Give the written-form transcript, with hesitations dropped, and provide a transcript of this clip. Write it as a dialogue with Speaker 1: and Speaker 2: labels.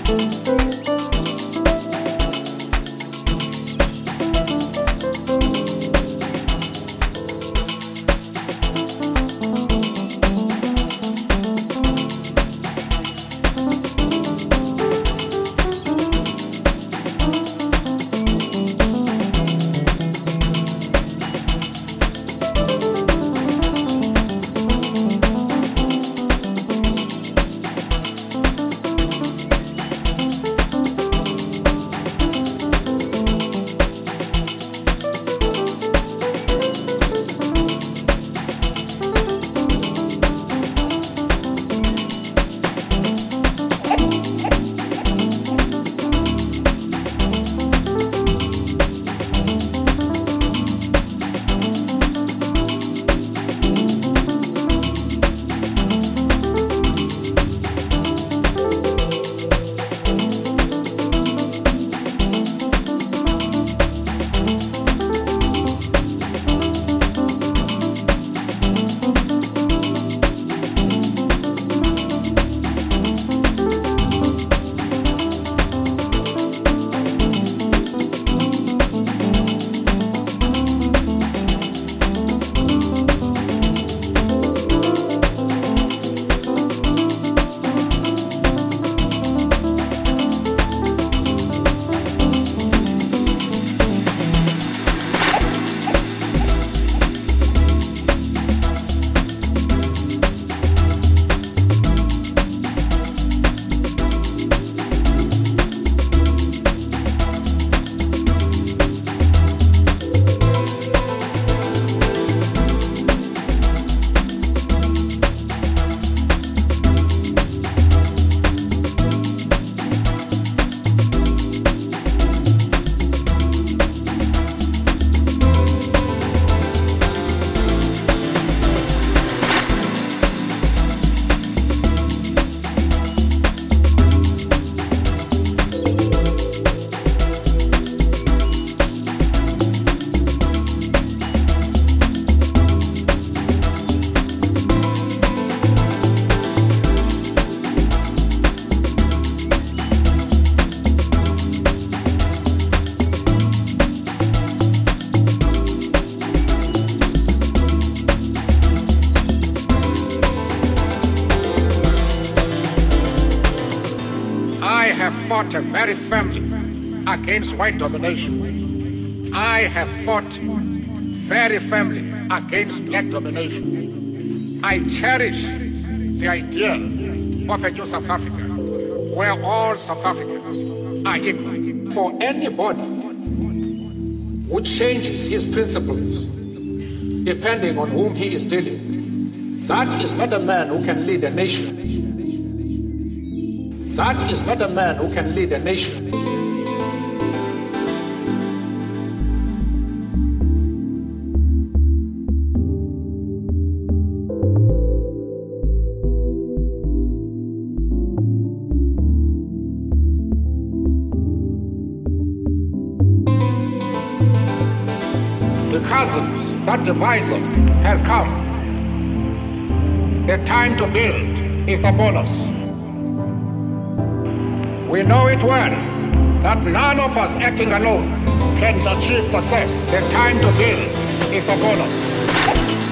Speaker 1: fought very firmly against white domination. I have fought very firmly against black domination. I cherish the idea of a new South Africa where all South Africans are equal. For anybody who changes his principles depending on whom he is dealing, that is not a man who can lead a nation. That is not a man who can lead a nation. The chasms that divide us has come. The time to build is upon us. We know it well that none of us acting alone can achieve success. The time to build is upon us.